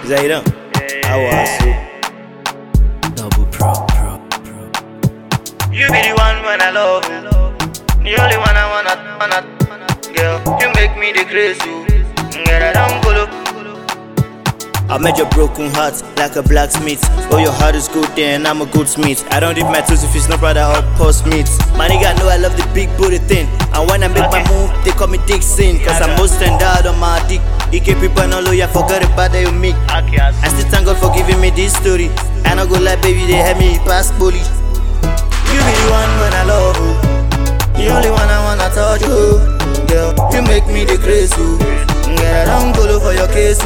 Zaidan, Double pro. You be the one when I love you. The only one I wanna. Girl, you make me the crazy. Girl, I don't go. I made your broken heart like a blacksmith. Oh, your heart is good, then I'm a good smith. I don't dip my toes if it's not brother or post meat. My nigga know I love the big booty thing. And when I make my move, they call me Dixon. Cause I'm most standard on my dick. EK people no lawyer, forgot about that you make. I still thank God for giving me this story. I not go like baby, they help me pass bully. You be the one when I love you. The only one I wanna touch you. Girl, you make me the crazy. Girl, I don't go for your case.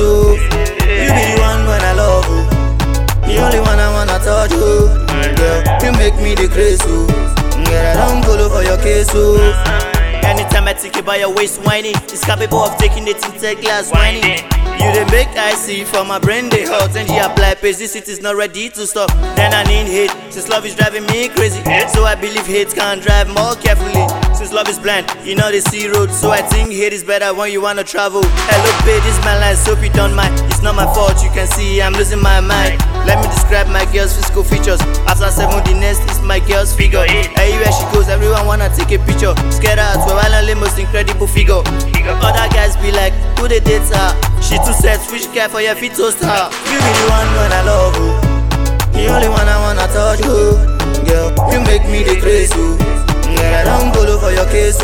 You be the one when I love you. The only one I wanna touch you. Girl, you make me the crazy. Girl, I don't go for your case. Anytime I think about your waist whining, it's capable of taking it into glass whining. You dey make I see for my brain they hot. And you apply pace, this it is not ready to stop. Then I need hate, since love is driving me crazy. So I believe hate can drive more carefully. Since love is blind, you know the sea road. So I think hate is better when you wanna travel. Hello babe, this my life, so you don't mind. It's not my fault, you can see I'm losing my mind. Let me describe my girl's physical features. After 7, the next is my girl's figure. Everywhere she goes, everyone wanna take a picture. Scared out, well, the most incredible figure. Other guys be like, who they date her? She too set, which guy for your feet toast her? You be the one when I love you. The only one I wanna touch you. Girl, you make me the crazy. Girl, I don't go for your case.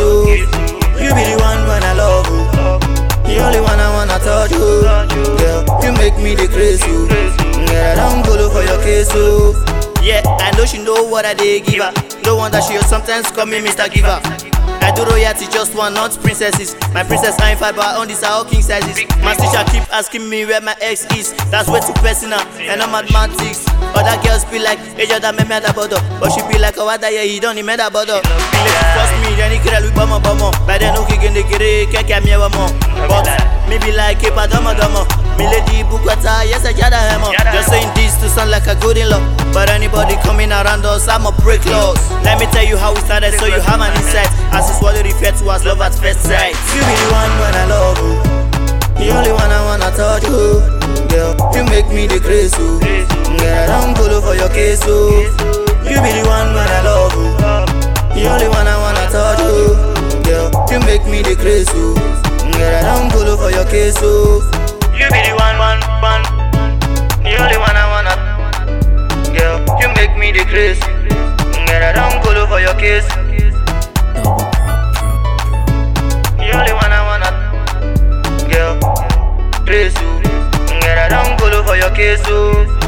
You be the one when I love you. The only one I wanna touch you. Girl, you make me the crazy. Girl, I don't go for your case. Yeah, I know she know what I did give her. No wonder she sometimes call me Mr. Giver. I do royalty, just one, not princesses. My princess ain't fight, but on this are all king sizes. My teacher keep asking me where my ex is. That's way too personal, and I'm mathematics. Other girls be like, hey, you done made me that bottle. But she be like, oh, what that he don't even that bottle. Force me, then he can't look bummer. But then okay, can they get a me But me be like, keep a dumber. Me lady Bukwata, yes, I got a hammer. Just saying this to sound like a good in love. But anybody coming around us, I'ma break laws. Let me tell you how we started so you have an insight. As it's what they refer to as love at first sight. You be the one when I love you. The only one I wanna touch you. Girl, you make me the crazy. Girl, I don't go for your case. You be the one when I love you. The only one I wanna touch you. Girl, you make me the crazy. Girl, I don't go for your case. You be the one. The only one I wanna. Girl, you make me the crazy. Girl, I don't go for your case. The only one I wanna. Girl, crazy. Girl, I don't go for your case.